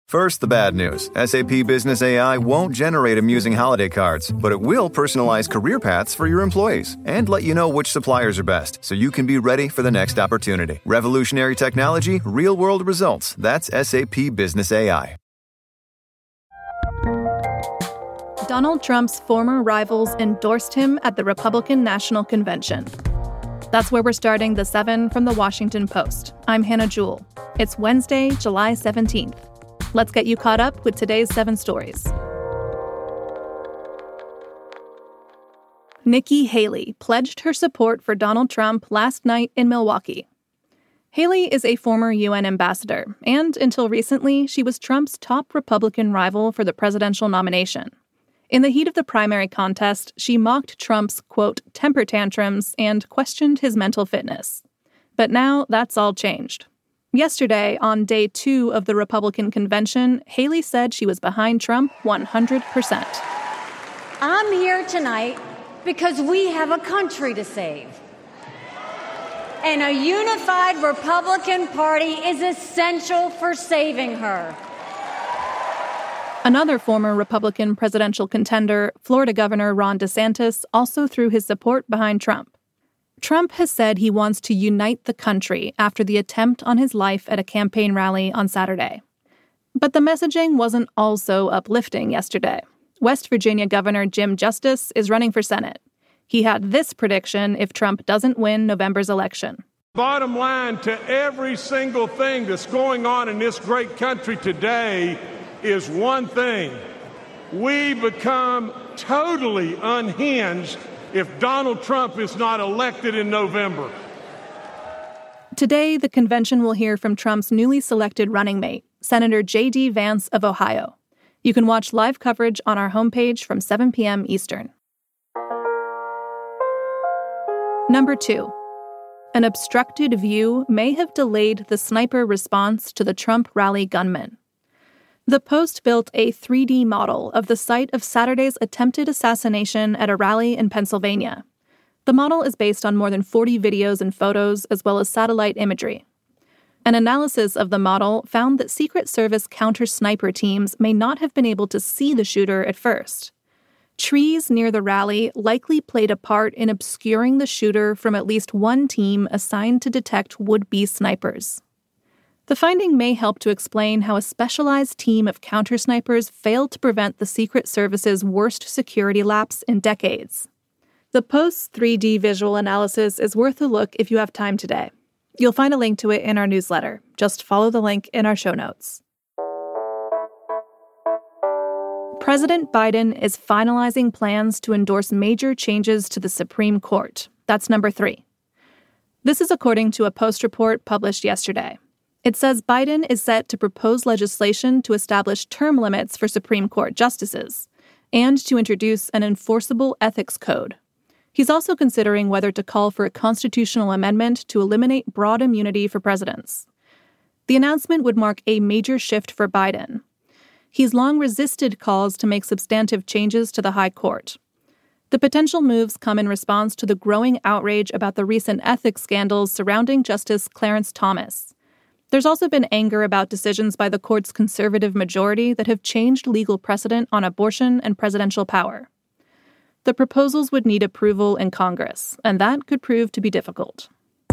First, the bad news. SAP Business AI won't generate amusing holiday cards, but it will personalize career paths for your employees and let you know which suppliers are best so you can be ready for the next opportunity. Revolutionary technology, real-world results. That's SAP Business AI. Donald Trump's former rivals endorsed him at the Republican National Convention. That's where we're starting the 7 from the Washington Post. I'm Hannah Jewell. It's Wednesday, July 17th. Let's get you caught up with today's 7 stories. Nikki Haley pledged her support for Donald Trump last night in Milwaukee. Haley is a former UN ambassador, and until recently, she was Trump's top Republican rival for the presidential nomination. In the heat of the primary contest, she mocked Trump's, quote, temper tantrums and questioned his mental fitness. But now that's all changed. Yesterday, on day 2 of the Republican convention, Haley said she was behind Trump 100%. I'm here tonight because we have a country to save. And a unified Republican Party is essential for saving her. Another former Republican presidential contender, Florida Governor Ron DeSantis, also threw his support behind Trump. Trump has said he wants to unite the country after the attempt on his life at a campaign rally on Saturday. But the messaging wasn't all so uplifting yesterday. West Virginia Governor Jim Justice is running for Senate. He had this prediction if Trump doesn't win November's election. Bottom line to every single thing that's going on in this great country today is one thing. We become totally unhinged if Donald Trump is not elected in November. Today, the convention will hear from Trump's newly selected running mate, Senator J.D. Vance of Ohio. You can watch live coverage on our homepage from 7 p.m. Eastern. Number 2. An obstructed view may have delayed the sniper response to the Trump rally gunman. The Post built a 3D model of the site of Saturday's attempted assassination at a rally in Pennsylvania. The model is based on more than 40 videos and photos, as well as satellite imagery. An analysis of the model found that Secret Service counter-sniper teams may not have been able to see the shooter at first. Trees near the rally likely played a part in obscuring the shooter from at least one team assigned to detect would-be snipers. The finding may help to explain how a specialized team of counter-snipers failed to prevent the Secret Service's worst security lapse in decades. The Post's 3D visual analysis is worth a look if you have time today. You'll find a link to it in our newsletter. Just follow the link in our show notes. President Biden is finalizing plans to endorse major changes to the Supreme Court. That's number 3. This is according to a Post report published yesterday. It says Biden is set to propose legislation to establish term limits for Supreme Court justices and to introduce an enforceable ethics code. He's also considering whether to call for a constitutional amendment to eliminate broad immunity for presidents. The announcement would mark a major shift for Biden. He's long resisted calls to make substantive changes to the High Court. The potential moves come in response to the growing outrage about the recent ethics scandals surrounding Justice Clarence Thomas. There's also been anger about decisions by the court's conservative majority that have changed legal precedent on abortion and presidential power. The proposals would need approval in Congress, and that could prove to be difficult.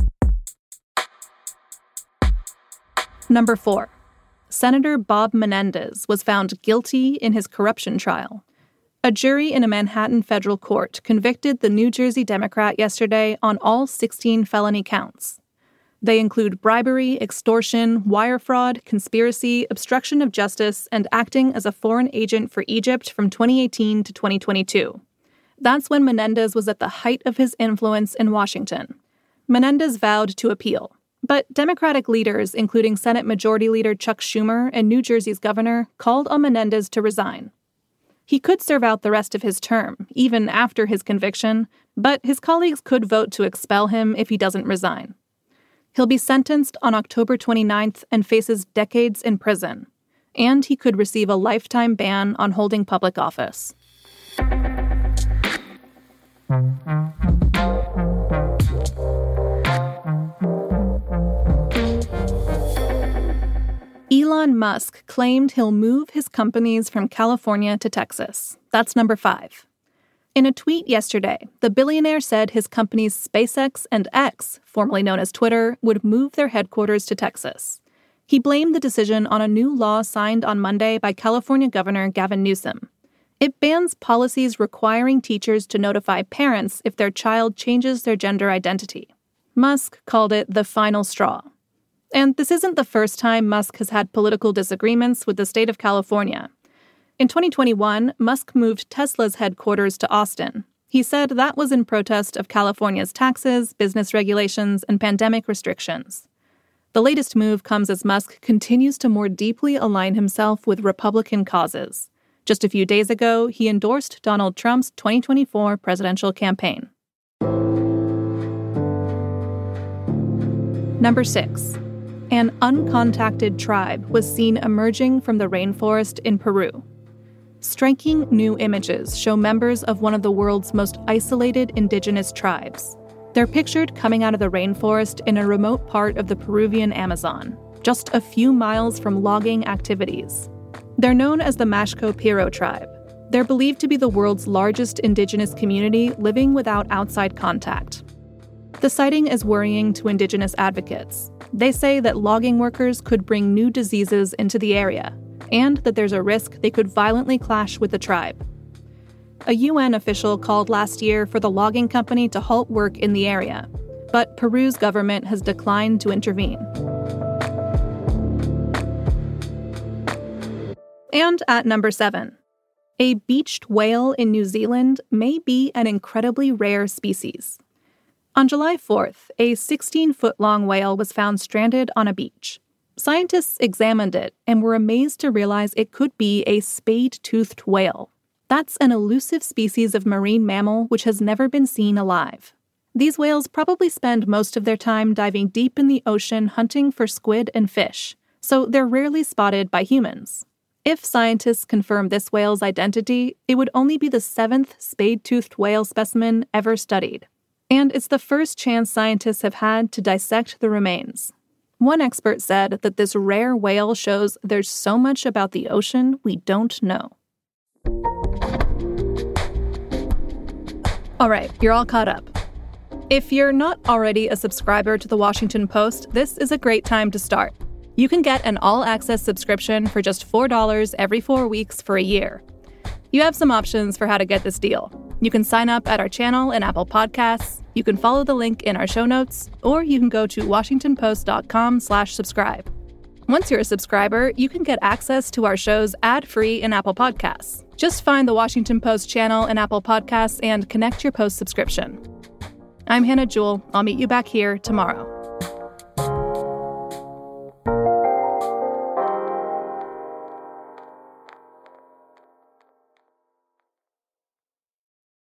Number 4. Senator Bob Menendez was found guilty in his corruption trial. A jury in a Manhattan federal court convicted the New Jersey Democrat yesterday on all 16 felony counts. They include bribery, extortion, wire fraud, conspiracy, obstruction of justice, and acting as a foreign agent for Egypt from 2018 to 2022. That's when Menendez was at the height of his influence in Washington. Menendez vowed to appeal, but Democratic leaders, including Senate Majority Leader Chuck Schumer and New Jersey's governor, called on Menendez to resign. He could serve out the rest of his term, even after his conviction, but his colleagues could vote to expel him if he doesn't resign. He'll be sentenced on October 29th and faces decades in prison. And he could receive a lifetime ban on holding public office. Elon Musk claimed he'll move his companies from California to Texas. That's number 5. In a tweet yesterday, the billionaire said his companies SpaceX and X, formerly known as Twitter, would move their headquarters to Texas. He blamed the decision on a new law signed on Monday by California Governor Gavin Newsom. It bans policies requiring teachers to notify parents if their child changes their gender identity. Musk called it the final straw. And this isn't the first time Musk has had political disagreements with the state of California. In 2021, Musk moved Tesla's headquarters to Austin. He said that was in protest of California's taxes, business regulations, and pandemic restrictions. The latest move comes as Musk continues to more deeply align himself with Republican causes. Just a few days ago, he endorsed Donald Trump's 2024 presidential campaign. Number 6. An uncontacted tribe was seen emerging from the rainforest in Peru. Striking new images show members of one of the world's most isolated indigenous tribes. They're pictured coming out of the rainforest in a remote part of the Peruvian Amazon, just a few miles from logging activities. They're known as the Mashco Piro tribe. They're believed to be the world's largest indigenous community living without outside contact. The sighting is worrying to indigenous advocates. They say that logging workers could bring new diseases into the area, and that there's a risk they could violently clash with the tribe. A UN official called last year for the logging company to halt work in the area, but Peru's government has declined to intervene. And at number 7, a beached whale in New Zealand may be an incredibly rare species. On July 4th, a 16-foot-long whale was found stranded on a beach. Scientists examined it and were amazed to realize it could be a spade-toothed whale. That's an elusive species of marine mammal which has never been seen alive. These whales probably spend most of their time diving deep in the ocean hunting for squid and fish, so they're rarely spotted by humans. If scientists confirm this whale's identity, it would only be the 7th spade-toothed whale specimen ever studied. And it's the first chance scientists have had to dissect the remains. One expert said that this rare whale shows there's so much about the ocean we don't know. All right, you're all caught up. If you're not already a subscriber to The Washington Post, this is a great time to start. You can get an all-access subscription for just $4 every 4 weeks for a year. You have some options for how to get this deal. You can sign up at our channel in Apple Podcasts, you can follow the link in our show notes, or you can go to washingtonpost.com/subscribe. Once you're a subscriber, you can get access to our shows ad-free in Apple Podcasts. Just find the Washington Post channel in Apple Podcasts and connect your Post subscription. I'm Hannah Jewell. I'll meet you back here tomorrow.